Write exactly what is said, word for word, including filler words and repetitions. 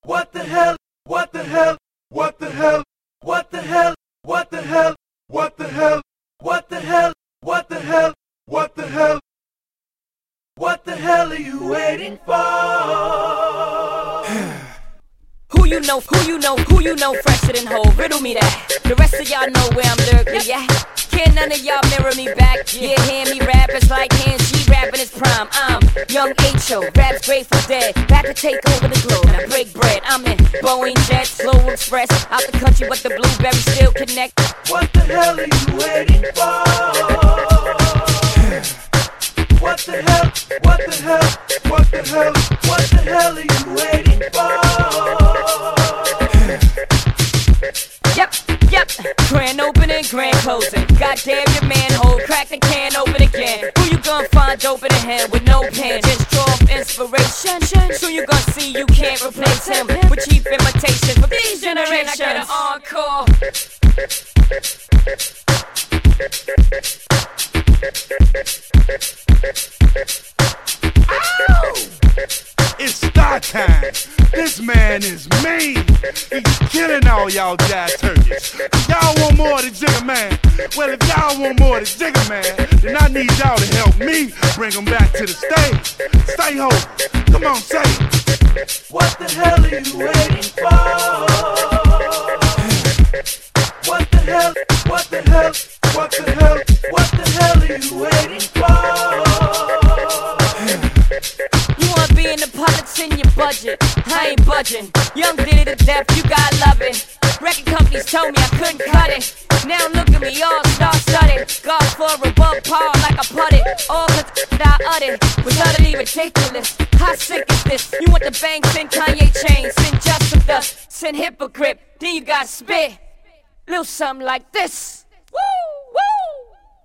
What the hell? What the hell? What the hell? What the hell? What the hell? What the hell? What the hell? What the hell? What the hell? What the hell are you waiting for? Who you know, who you know, who you know fresher than whole? Riddle me that. The rest of y'all know where I'm lurking at. Can't none of y'all mirror me back. Yeah, hear me rap, it's like hand G rapping his prime. I'm young H O, rap's Grateful Dead. Back to take over the globe, now break bread. I'm in Boeing Jets, Slow Express. Out the country, but the blueberries still connect. What the hell are you waiting for? What the hell? What the hell? What the hell? What the hell are you waiting for? Yep, yep. Grand opening, grand closing. Goddamn your manhole, crack the can open again. Who you gonna find open a hand with no pen? Just draw up inspiration. Soon you gonna see you can't replace him with cheap imitations for these generations. I got an encore. Ow! It's star time. This man is mean. He's killing all y'all jazz turkeys. Y'all want more of the Jigga Man? Well, if y'all want more of the Jigga Man, then I need y'all to help me bring him back to the stage. Stay home. Come on, say it. What the hell are you waiting for? What the hell? What the hell? What the hell? What the hell are you waiting for? You wanna be in the politics in your budget? I ain't budging. Young did it to death, you gotta love it. Record companies told me I couldn't cut it. Now look at me, all star-studded. Golf for above par like I putted. All the that I uttered was utterly ridiculous. How sick is this? You want the banks and Kanye chains, send just some dust, send hypocrite. Then you got spit. Little something like this. Woo!